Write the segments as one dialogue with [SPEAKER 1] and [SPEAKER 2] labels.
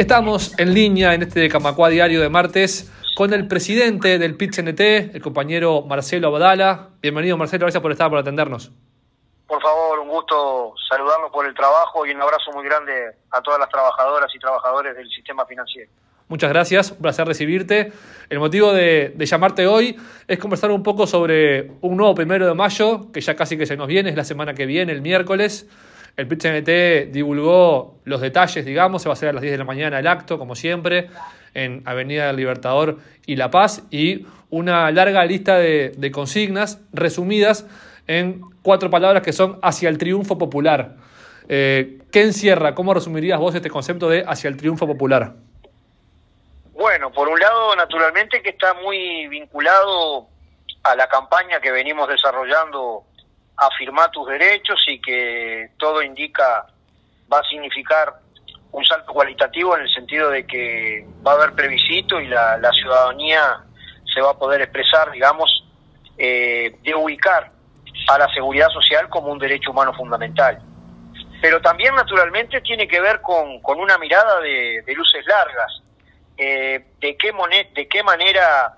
[SPEAKER 1] Estamos en línea en este Camacuá Diario de martes con el presidente del PIT-CNT, el compañero Marcelo Abdala. Bienvenido, Marcelo, gracias por atendernos.
[SPEAKER 2] Por favor, un gusto saludarlo por el trabajo y un abrazo muy grande a todas las trabajadoras y trabajadores del sistema financiero.
[SPEAKER 1] Muchas gracias, un placer recibirte. El motivo de llamarte hoy es conversar un poco sobre un nuevo 1 de mayo, que ya casi que se nos viene, es la semana que viene, el miércoles. El PIT-CNT divulgó los detalles, digamos, se va a hacer a las 10 de la mañana el acto, como siempre, en Avenida del Libertador y La Paz, y una larga lista de consignas resumidas en 4 palabras que son hacia el triunfo popular. ¿Qué encierra? ¿Cómo resumirías vos este concepto de hacia el triunfo popular?
[SPEAKER 2] Bueno, por un lado, naturalmente que está muy vinculado a la campaña que venimos desarrollando, Afirmá tus derechos, y que todo indica va a significar un salto cualitativo en el sentido de que va a haber plebiscito y la ciudadanía se va a poder expresar, digamos, de ubicar a la seguridad social como un derecho humano fundamental. Pero también, naturalmente, tiene que ver con una mirada de luces largas. De qué manera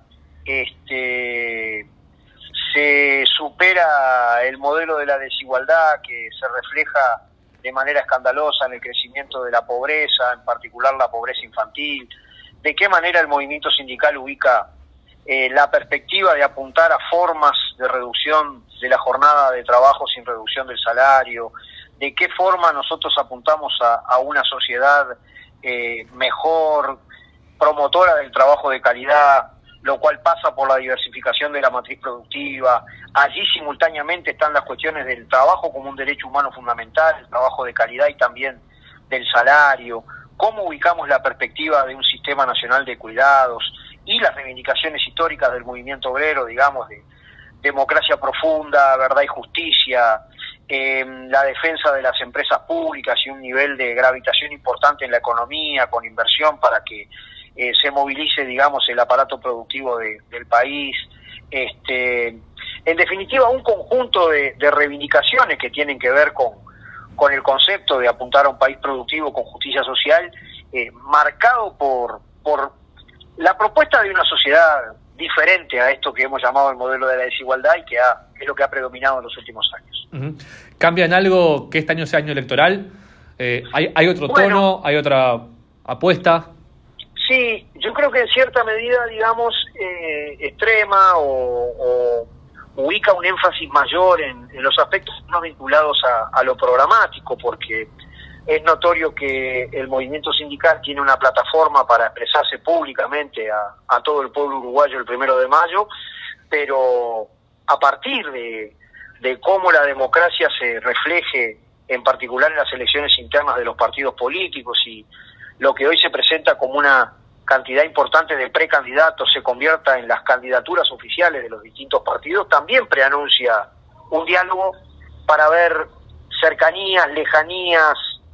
[SPEAKER 2] se supera el modelo de la desigualdad que se refleja de manera escandalosa en el crecimiento de la pobreza, en particular la pobreza infantil, de qué manera el movimiento sindical ubica la perspectiva de apuntar a formas de reducción de la jornada de trabajo sin reducción del salario, de qué forma nosotros apuntamos a una sociedad mejor, promotora del trabajo de calidad, lo cual pasa por la diversificación de la matriz productiva. Allí simultáneamente están las cuestiones del trabajo como un derecho humano fundamental, el trabajo de calidad y también del salario, cómo ubicamos la perspectiva de un sistema nacional de cuidados y las reivindicaciones históricas del movimiento obrero, digamos, de democracia profunda, verdad y justicia, la defensa de las empresas públicas y un nivel de gravitación importante en la economía, con inversión para que se movilice, digamos, el aparato productivo del país. En definitiva, un conjunto de reivindicaciones que tienen que ver con el concepto de apuntar a un país productivo con justicia social, marcado por la propuesta de una sociedad diferente a esto que hemos llamado el modelo de la desigualdad y que es lo que ha predominado en los últimos años.
[SPEAKER 1] Uh-huh. ¿Cambia en algo que este año sea año electoral? ¿Hay otro tono? ¿Hay otra apuesta?
[SPEAKER 2] Sí, yo creo que en cierta medida, digamos, extrema o ubica un énfasis mayor en los aspectos no vinculados a lo programático, porque es notorio que el movimiento sindical tiene una plataforma para expresarse públicamente a todo el pueblo uruguayo el 1 de mayo, pero a partir de cómo la democracia se refleje, en particular en las elecciones internas de los partidos políticos, y lo que hoy se presenta como una cantidad importante de precandidatos se convierta en las candidaturas oficiales de los distintos partidos, también preanuncia un diálogo para ver cercanías, lejanías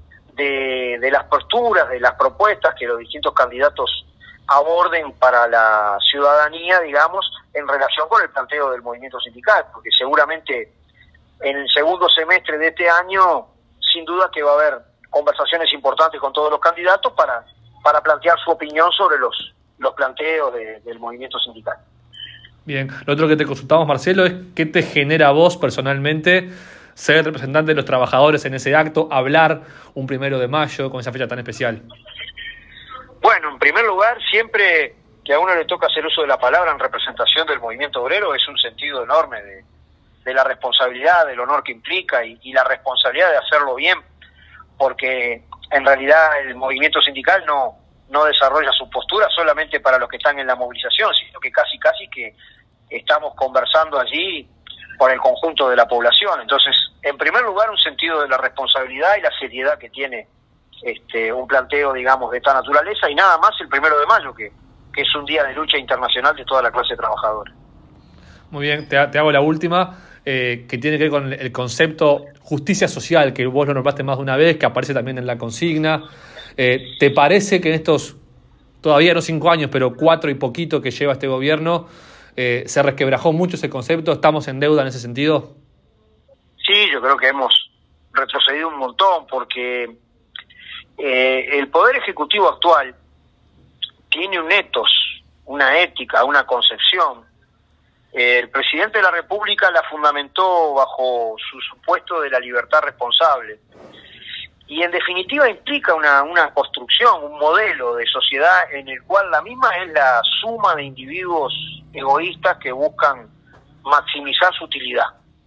[SPEAKER 2] de las posturas, de las propuestas que los distintos candidatos aborden para la ciudadanía, digamos, en relación con el planteo del movimiento sindical, porque seguramente en el segundo semestre de este año, sin duda que va a haber conversaciones importantes con todos los candidatos para plantear su opinión sobre los planteos del movimiento sindical.
[SPEAKER 1] Bien, lo otro que te consultamos, Marcelo, es qué te genera a vos personalmente ser representante de los trabajadores en ese acto, hablar un 1 de mayo con esa fecha tan especial.
[SPEAKER 2] Bueno, en primer lugar, siempre que a uno le toca hacer uso de la palabra en representación del movimiento obrero, es un sentido enorme de la responsabilidad, del honor que implica y la responsabilidad de hacerlo bien, porque en realidad el movimiento sindical no desarrolla su postura solamente para los que están en la movilización, sino que casi que estamos conversando allí con el conjunto de la población. Entonces, en primer lugar, un sentido de la responsabilidad y la seriedad que tiene un planteo, digamos, de esta naturaleza, y nada más el 1 de mayo, que es un día de lucha internacional de toda la clase trabajadora.
[SPEAKER 1] Muy bien, te hago la última, que tiene que ver con el concepto justicia social, que vos lo nombraste más de una vez, que aparece también en la consigna. ¿Te parece que en estos, todavía no 5 años, pero 4 y poquito que lleva este gobierno, se resquebrajó mucho ese concepto? ¿Estamos en deuda en ese sentido?
[SPEAKER 2] Sí, yo creo que hemos retrocedido un montón, porque El Poder Ejecutivo actual tiene un ethos, una ética, una concepción. El presidente de la República la fundamentó bajo su supuesto de la libertad responsable. Y en definitiva implica una construcción, un modelo de sociedad en el cual la misma es la suma de individuos egoístas que buscan maximizar su utilidad.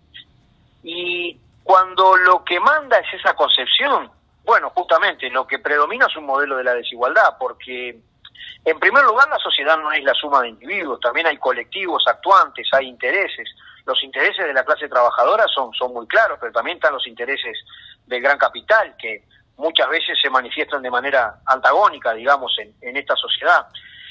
[SPEAKER 2] Y cuando lo que manda es esa concepción, bueno, justamente lo que predomina es un modelo de la desigualdad, porque en primer lugar la sociedad no es la suma de individuos, también hay colectivos actuantes, hay intereses. Los intereses de la clase trabajadora son muy claros, pero también están los intereses del gran capital, que muchas veces se manifiestan de manera antagónica, digamos, en esta sociedad.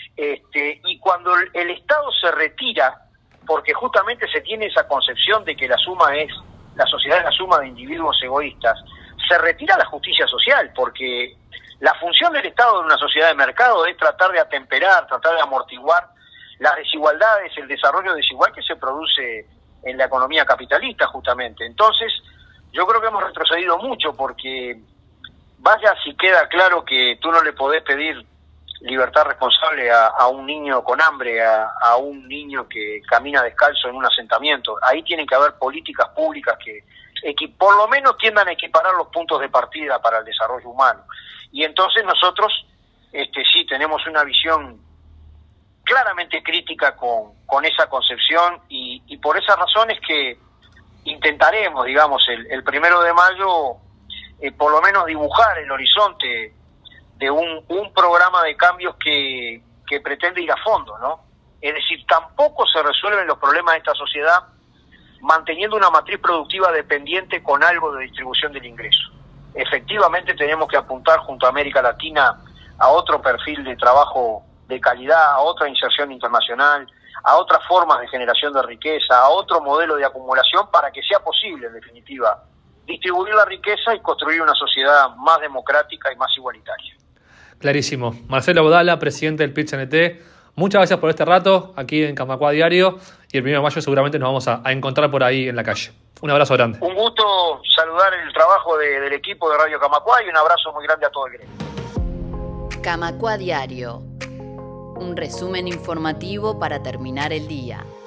[SPEAKER 2] Y cuando el Estado se retira, porque justamente se tiene esa concepción de que la sociedad es la suma de individuos egoístas, se retira la justicia social, porque la función del Estado en una sociedad de mercado es tratar de atemperar, tratar de amortiguar las desigualdades, el desarrollo desigual que se produce en la economía capitalista, justamente. Entonces, yo creo que hemos retrocedido mucho, porque vaya si queda claro que tú no le podés pedir libertad responsable a un niño con hambre, a un niño que camina descalzo en un asentamiento. Ahí tienen que haber políticas públicas que por lo menos tiendan a equiparar los puntos de partida para el desarrollo humano. Y entonces nosotros sí tenemos una visión claramente crítica con esa concepción, y por esa razón es que intentaremos, digamos, el 1 de mayo, por lo menos dibujar el horizonte de un programa de cambios que pretende ir a fondo, ¿no? Es decir, tampoco se resuelven los problemas de esta sociedad manteniendo una matriz productiva dependiente con algo de distribución del ingreso. Efectivamente tenemos que apuntar junto a América Latina a otro perfil de trabajo de calidad, a otra inserción internacional, a otras formas de generación de riqueza, a otro modelo de acumulación, para que sea posible, en definitiva, distribuir la riqueza y construir una sociedad más democrática y más igualitaria.
[SPEAKER 1] Clarísimo. Marcelo Avodala, presidente del PIT-CNT, muchas gracias por este rato aquí en Camacuá Diario, y el 1 de mayo seguramente nos vamos a encontrar por ahí en la calle. Un abrazo grande.
[SPEAKER 2] Un gusto saludar el trabajo del equipo de Radio Camacuá, y un abrazo muy grande a todo el gremio.
[SPEAKER 3] Camacuá Diario, un resumen informativo para terminar el día.